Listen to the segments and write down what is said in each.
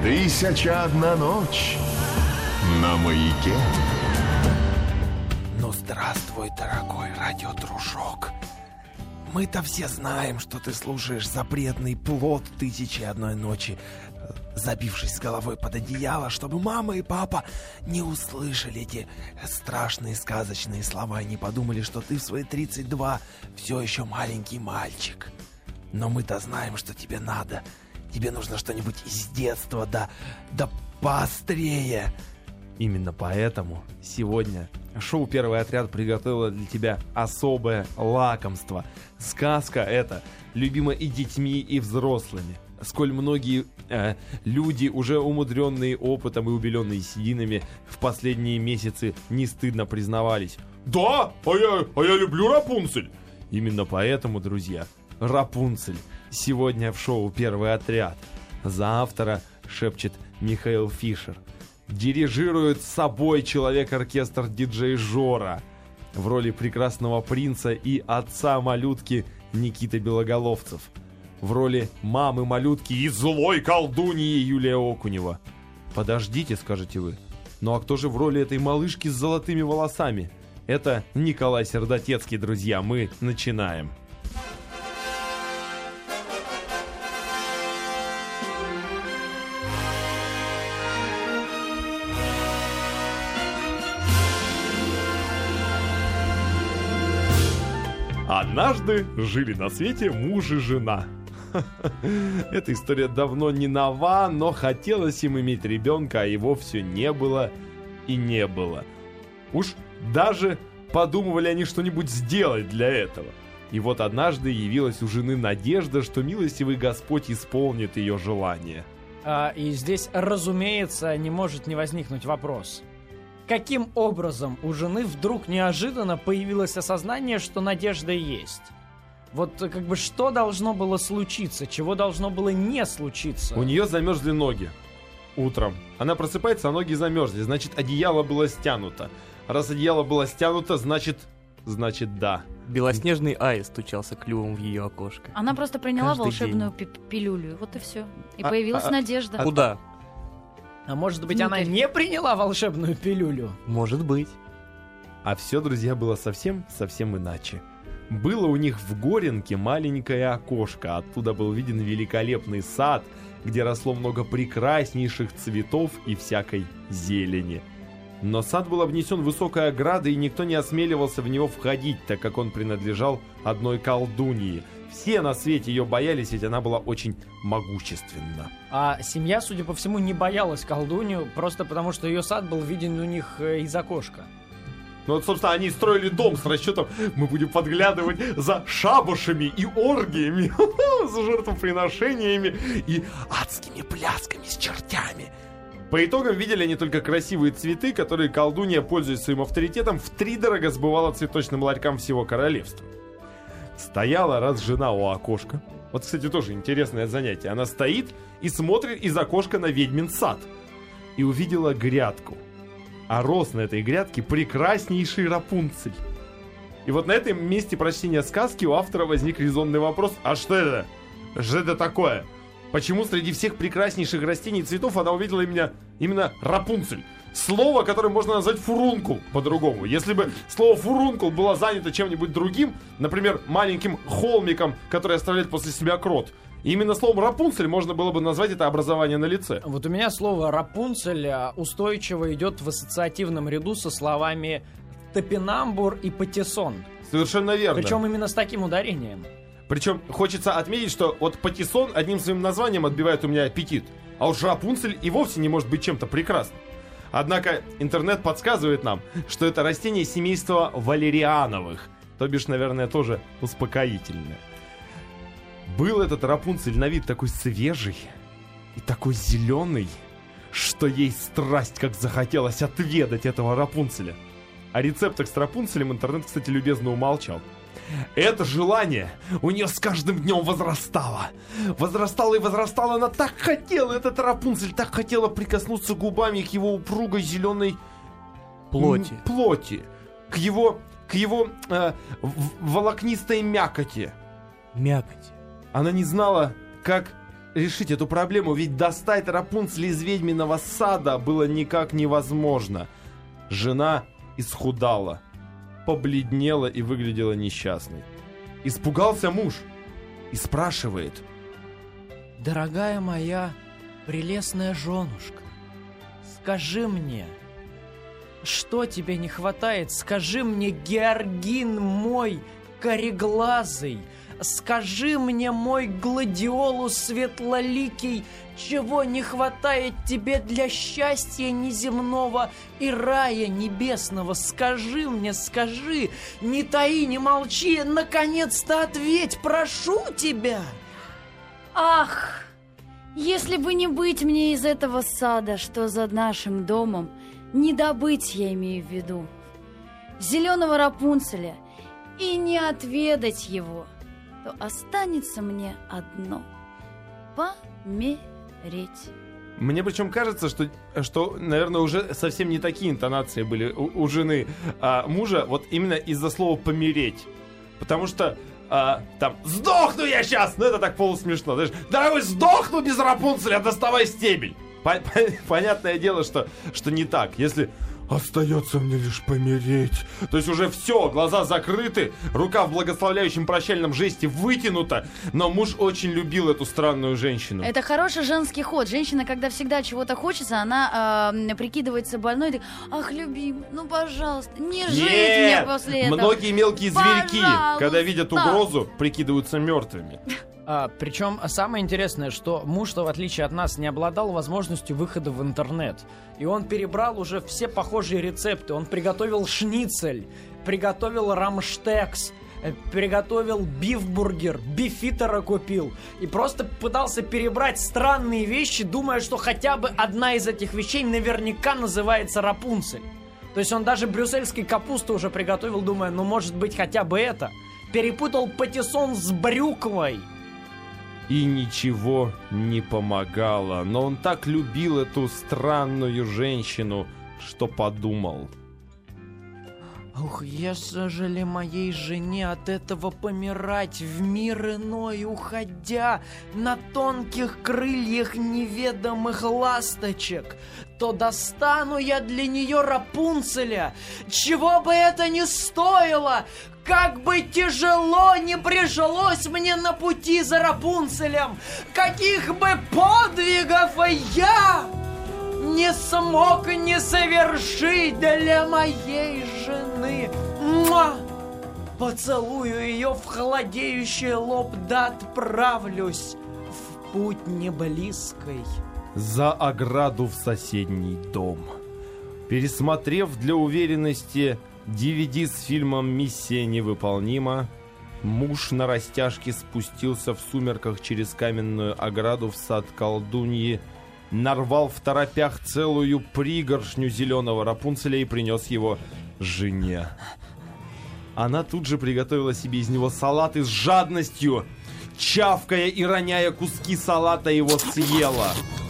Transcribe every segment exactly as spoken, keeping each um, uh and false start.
Тысяча одна ночь на Маяке. Ну, здравствуй, дорогой радиодружок. Мы-то все знаем, что ты слушаешь запретный плод «Тысячи одной ночи», забившись с головой под одеяло, чтобы мама и папа не услышали эти страшные сказочные слова и не подумали, что ты в свои тридцать два все еще маленький мальчик. Но мы-то знаем, что тебе надо. Тебе нужно что-нибудь из детства, да, да поострее. Именно поэтому сегодня шоу «Первый отряд» приготовило для тебя особое лакомство. Сказка эта любима и детьми, и взрослыми. Сколь многие э, люди, уже умудренные опытом и убеленные сединами, в последние месяцы не стыдно признавались: «Да, а я, а я люблю Рапунцель!» Именно поэтому, друзья, Рапунцель сегодня в шоу «Первый отряд». За автора шепчет Михаил Фишер. Дирижирует собой человек-оркестр диджей Жора. В роли прекрасного принца и отца малютки Никита Белоголовцев. В роли мамы малютки и злой колдуньи Юлия Окунева. Подождите, скажете вы. Ну а кто же в роли этой малышки с золотыми волосами? Это Николай Сердотецкий, друзья. Мы начинаем. Однажды жили на свете муж и жена. Эта история давно не нова, но хотелось им иметь ребенка, а его все не было и не было. Уж даже подумывали они что-нибудь сделать для этого. И вот однажды явилась у жены надежда, что милостивый Господь исполнит ее желание. А, и здесь, разумеется, не может не возникнуть вопрос. Каким образом у жены вдруг неожиданно появилось осознание, что надежда есть? Вот как бы что должно было случиться, чего должно было не случиться? У нее замерзли ноги утром. Она просыпается, а ноги замерзли, значит, одеяло было стянуто. Раз одеяло было стянуто, значит, значит, да. Белоснежный аист стучался клювом в ее окошко. Она просто приняла Каждый волшебную пи- пилюлю, вот и все. И А- появилась а- надежда. Куда? А может быть, Ну, она ты- не приняла волшебную пилюлю? Может быть. А все, друзья, было совсем-совсем иначе. Было у них в Горенке маленькое окошко. Оттуда был виден великолепный сад, где росло много прекраснейших цветов и всякой зелени. Но сад был обнесен высокой оградой, и никто не осмеливался в него входить, так как он принадлежал одной колдуньи. Все на свете ее боялись, ведь она была очень могущественна. А семья, судя по всему, не боялась колдунью, просто потому что ее сад был виден у них э, из окошка. Ну вот, собственно, они строили дом с расчетом: мы будем подглядывать за шабашами и оргиями, за жертвоприношениями и адскими плясками с чертями. По итогам видели они только красивые цветы, которые колдунья, пользуясь своим авторитетом, втридорого сбывала цветочным ларькам всего королевства. Стояла раз жена у окошка. Вот, кстати, тоже интересное занятие. Она стоит и смотрит из окошка на ведьмин сад. И увидела грядку. А рос на этой грядке прекраснейший Рапунцель. И вот на этом месте прочтения сказки у автора возник резонный вопрос: а что это? Что это такое? Почему среди всех прекраснейших растений и цветов она увидела именно, именно Рапунцель? Слово, которое можно назвать фурункул по-другому. Если бы слово фурункул было занято чем-нибудь другим, например, маленьким холмиком, который оставляет после себя крот, именно словом Рапунцель можно было бы назвать это образование на лице. Вот у меня слово «Рапунцель» устойчиво идет в ассоциативном ряду со словами «топинамбур» и «патиссон». Совершенно верно. Причем именно с таким ударением. Причем хочется отметить, что вот патиссон одним своим названием отбивает у меня аппетит, а уж Рапунцель и вовсе не может быть чем-то прекрасным. Однако интернет подсказывает нам, что это растение семейства валериановых, то бишь, наверное, тоже успокоительное. Был этот Рапунцель на вид такой свежий и такой зеленый, что ей страсть как захотелось отведать этого Рапунцеля. О рецептах с Рапунцелем интернет, кстати, любезно умалчал. Это желание у нее с каждым днем возрастало. Возрастало и возрастало. Она так хотела, этот Рапунцель так хотела прикоснуться губами к его упругой зеленой Плоти. м, плоти, к его, к его э, в- волокнистой мякоти. Мякоть. Она не знала, как решить эту проблему, ведь достать Рапунцель из ведьминого сада было никак невозможно. Жена исхудала, побледнела и выглядела несчастной. Испугался муж и спрашивает: «Дорогая моя прелестная женушка, скажи мне, что тебе не хватает? Скажи мне, Георгин мой кореглазый, скажи мне, мой гладиолус светлоликий, чего не хватает тебе для счастья неземного и рая небесного? Скажи мне, скажи, не таи, не молчи, наконец-то ответь, прошу тебя!» Ах, если бы не быть мне из этого сада, что за нашим домом, не добыть, я имею в виду, зеленого Рапунцеля и не отведать его, то останется мне одно — помереть. Мне причем кажется, что, что, наверное, уже совсем не такие интонации были у, у жены а, мужа, вот именно из-за слова «помереть». Потому что а, там «сдохну я сейчас!» Ну, это так полусмешно. Знаешь, «Дорогой, сдохну без Рапунцеля, доставай стебель!» По- по- Понятное дело, что, что не так. Если «остается мне лишь помереть», то есть уже все, глаза закрыты, рука в благословляющем прощальном жесте вытянута, но муж очень любил эту странную женщину. Это хороший женский ход. Женщина, когда всегда чего-то хочется, она э, прикидывается больной, и так: ах, любимый, ну пожалуйста, не жить мне после этого. Многие мелкие зверьки, Пожалуйста. когда видят угрозу, прикидываются мертвыми. А, причем самое интересное, что муж-то, в отличие от нас, не обладал возможностью выхода в интернет. И он перебрал уже все похожие рецепты. Он приготовил шницель, приготовил рамштекс, э, приготовил бифбургер, бифитера купил. И просто пытался перебрать странные вещи, думая, что хотя бы одна из этих вещей наверняка называется Рапунцель. То есть он даже брюссельской капусты уже приготовил, думая, ну может быть хотя бы это. Перепутал патиссон с брюквой. И ничего не помогало. Но он так любил эту странную женщину, что подумал: Ух, ежели моей жене от этого помирать, в мир иной уходя, на тонких крыльях неведомых ласточек, то достану я для нее Рапунцеля, чего бы это ни стоило, как бы тяжело не прижилось мне на пути за Рапунцелем, каких бы подвигов я не смог не совершить для моей жены. Муа! Поцелую ее в холодеющий лоб, да отправлюсь в путь неблизкой. За ограду в соседний дом. Пересмотрев для уверенности ди ви ди с фильмом «Миссия невыполнима», муж на растяжке спустился в сумерках через каменную ограду в сад колдуньи, нарвал в торопях целую пригоршню зеленого Рапунцеля и принес его жене. Она тут же приготовила себе из него салат и с жадностью, чавкая и роняя куски салата, его съела.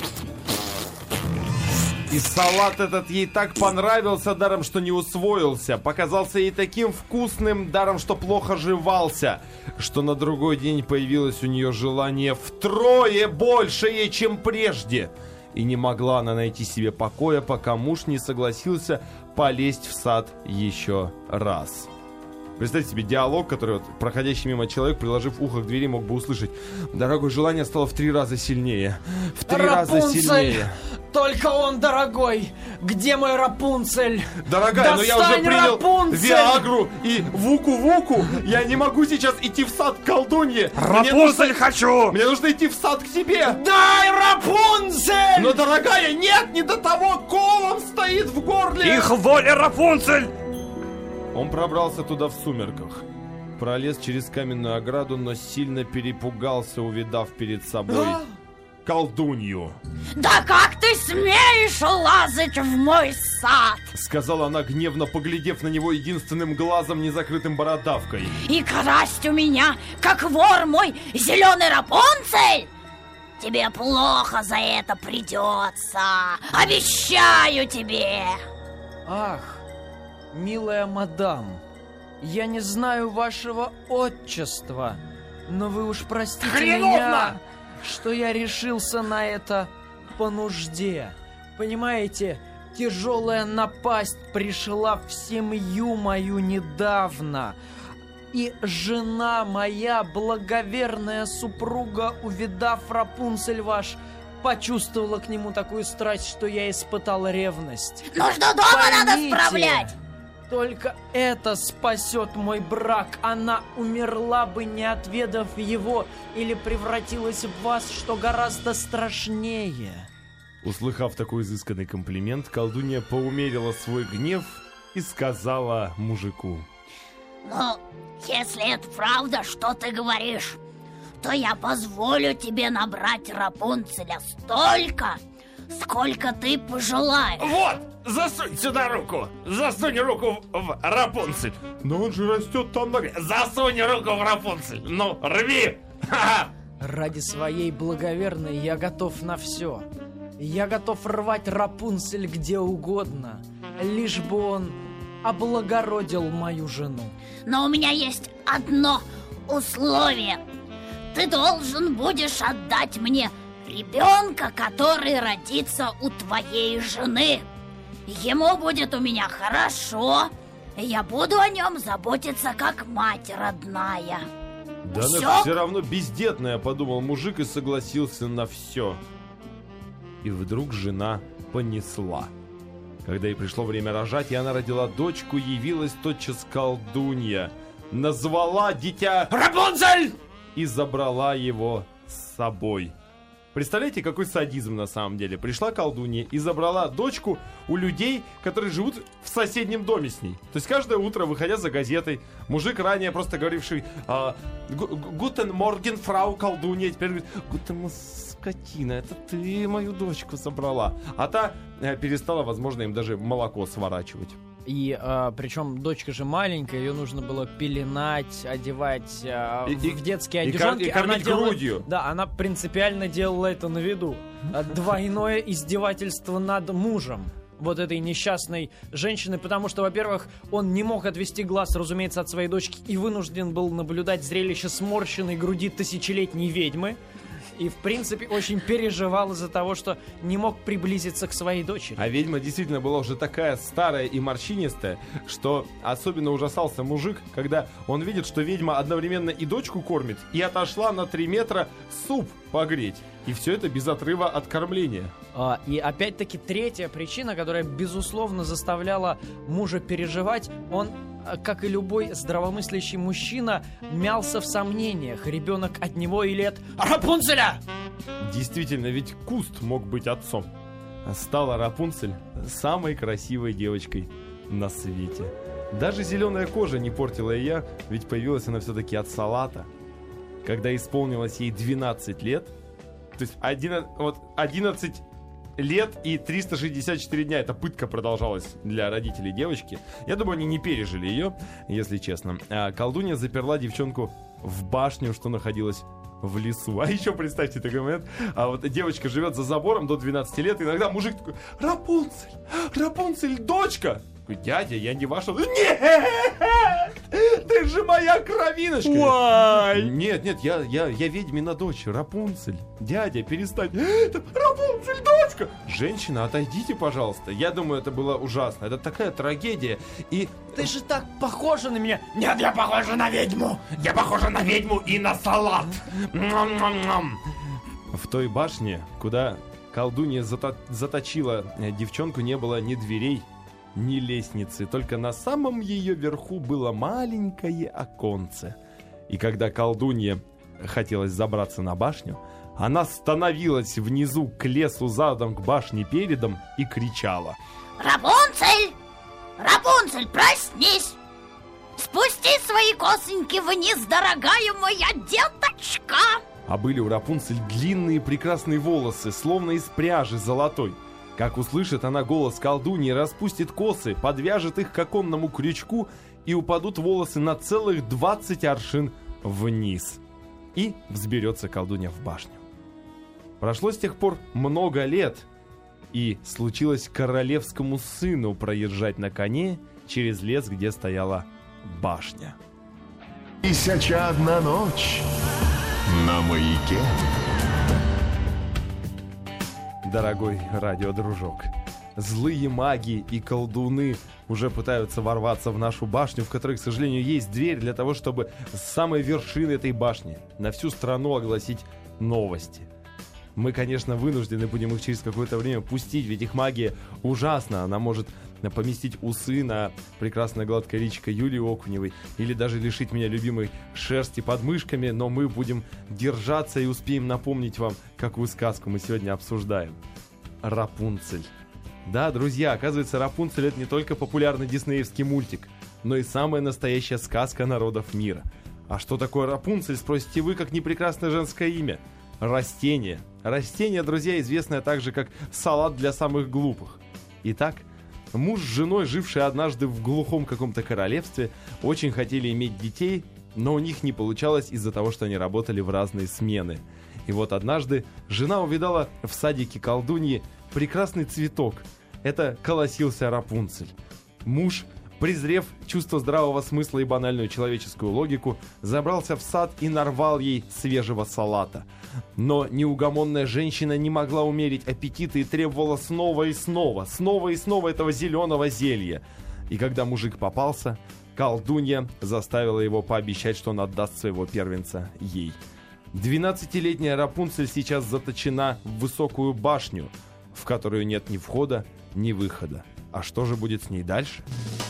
И салат этот ей так понравился, даром что не усвоился. Показался ей таким вкусным, даром что плохо жевался, что на другой день появилось у нее желание втрое большее, чем прежде. И не могла она найти себе покоя, пока муж не согласился полезть в сад еще раз. Представьте себе диалог, который вот проходящий мимо человек, приложив ухо к двери, мог бы услышать: «Дорогой, желание стало в три раза сильнее. В три раза Рапунцель! сильнее. Только он, дорогой! Где мой Рапунцель? Дорогая, но я уже Достань принял Рапунцель! Виагру и Вуку-Вуку. Я не могу сейчас идти в сад к колдунье. Рапунцель хочу! Мне нужно идти в сад к тебе. Дай Рапунцель! Но, дорогая, нет, не до того. Колом стоит в горле. Их воля, Рапунцель! Он пробрался туда в сумерках. Пролез через каменную ограду, но сильно перепугался, увидав перед собой колдунью. Да как ты смеешь лазать в мой сад? Сказала она, гневно поглядев на него единственным глазом, незакрытым бородавкой. И красть у меня, как вор мой, зеленый Рапунцель? Тебе плохо за это придется. Обещаю тебе. Ах, милая мадам, я не знаю вашего отчества, но вы уж простите Хреновна! меня. что я решился на это по нужде. Понимаете, тяжелая напасть пришла в семью мою недавно. И жена моя, благоверная супруга, увидав Рапунцель ваш, почувствовала к нему такую страсть, что я испытал ревность. Нужно дома надо Поймите, справлять. Только это спасет мой брак. Она умерла бы, не отведав его, или превратилась в вас, что гораздо страшнее. Услыхав такой изысканный комплимент, колдунья поумерила свой гнев и сказала мужику: Ну, если это правда, что ты говоришь, то я позволю тебе набрать Рапунцеля столько, сколько ты пожелаешь. Вот, засунь сюда руку, засунь руку в Рапунцель. Но он же растет там на... Засунь руку в Рапунцель, ну, рви! Ради своей благоверной я готов на все. Я готов рвать Рапунцель где угодно, лишь бы он облагородил мою жену. Но у меня есть одно условие. Ты должен будешь отдать мне ребенка, который родится у твоей жены. Ему будет у меня хорошо, и я буду о нем заботиться как мать родная. Да Всё? она все равно бездетная, подумал мужик и согласился на все. И вдруг жена понесла. Когда ей пришло время рожать, и она родила дочку, явилась тотчас колдунья, назвала дитя Рапунцель и забрала его с собой. Представляете, какой садизм на самом деле? Пришла колдунья и забрала дочку у людей, которые живут в соседнем доме с ней. То есть каждое утро, выходя за газетой, мужик, ранее просто говоривший «Гутен морген, фрау колдунья», теперь говорит «Гутен скотина, это ты мою дочку забрала». А та э, перестала, возможно, им даже молоко сворачивать. И э, причем дочка же маленькая, ее нужно было пеленать, одевать э, И- в и- детские и одежонки. кор- и кормить Она делала- грудью. Да, она принципиально делала это на виду. Э, Двойное издевательство над мужем вот этой несчастной женщины, потому что, во-первых, он не мог отвести глаз, разумеется, от своей дочки и вынужден был наблюдать зрелище сморщенной груди тысячелетней ведьмы. И, в принципе, очень переживал из-за того, что не мог приблизиться к своей дочери. А ведьма действительно была уже такая старая и морщинистая, что особенно ужасался мужик, когда он видит, что ведьма одновременно и дочку кормит, и отошла на три метра суп погреть. И все это без отрыва от кормления. А, и опять-таки третья причина, которая, безусловно, заставляла мужа переживать, он, а, как и любой здравомыслящий мужчина, мялся в сомнениях, ребенок от него или от Рапунцеля. Действительно, ведь куст мог быть отцом. А стала Рапунцель самой красивой девочкой на свете. Даже зеленая кожа не портила ее, ведь появилась она все-таки от салата. Когда исполнилось ей двенадцать лет, то есть одиннадцать, вот одиннадцать лет и триста шестьдесят четыре дня, эта пытка продолжалась для родителей девочки. Я думаю, они не пережили ее, если честно. А колдунья заперла девчонку в башню, что находилась в лесу. А еще представьте такой момент. А вот девочка живет за забором до двенадцати лет. И иногда мужик такой: Рапунцель, Рапунцель, дочка. Такой: дядя, я не ваша. Нет, ты же моя кровиночка. Уай! Нет, нет, я, я, я ведьмина дочь, Рапунцель. Дядя, перестань. Это Рапунцель, дочка. Женщина, отойдите, пожалуйста. Я думаю, это было ужасно. Это такая трагедия. И Ты же так похожа на меня. Нет, я похожа на ведьму! Я похожа на ведьму и на салат! М-м-м-м. в той башне, куда колдунья зато- заточила э, девчонку, не было ни дверей, ни лестницы. Только на самом ее верху было маленькое оконце. И когда колдунье хотелось забраться на башню, она становилась внизу к лесу задом, к башне передом и кричала: Рапунцель! Рапунцель, проснись! Спусти свои косоньки вниз, дорогая моя деточка! А были у Рапунцель длинные прекрасные волосы, словно из пряжи золотой. Как услышит она голос колдуньи, распустит косы, подвяжет их к оконному крючку, и упадут волосы на целых двадцать аршин вниз. И взберется колдунья в башню. Прошло с тех пор много лет, и случилось королевскому сыну проезжать на коне через лес, где стояла башня. Тысяча одна ночь на маяке. дорогой радиодружок. Злые маги и колдуны уже пытаются ворваться в нашу башню, в которой, к сожалению, есть дверь для того, чтобы с самой вершины этой башни на всю страну огласить новости. Мы, конечно, вынуждены будем их через какое-то время пустить, ведь их магия ужасна. Она может поместить усы на прекрасное гладкое личико Юлии Окуневой или даже лишить меня любимой шерсти под мышками, но мы будем держаться и успеем напомнить вам, какую сказку мы сегодня обсуждаем. Рапунцель. Да, друзья, оказывается, Рапунцель — это не только популярный диснеевский мультик, но и самая настоящая сказка народов мира. А что такое Рапунцель, спросите вы, как непрекрасное женское имя? Растение. Растение, друзья, известное также как салат для самых глупых. Итак, муж с женой, жившие однажды в глухом каком-то королевстве, очень хотели иметь детей, но у них не получалось из-за того, что они работали в разные смены. И вот однажды жена увидала в садике колдуньи прекрасный цветок. Это колосился Рапунцель. Муж, презрев чувство здравого смысла и банальную человеческую логику, забрался в сад и нарвал ей свежего салата. Но неугомонная женщина не могла умерить аппетита и требовала снова и снова, снова и снова этого зеленого зелья. И когда мужик попался, колдунья заставила его пообещать, что он отдаст своего первенца ей. Двенадцатилетняя Рапунцель сейчас заточена в высокую башню, в которую нет ни входа, ни выхода. А что же будет с ней дальше?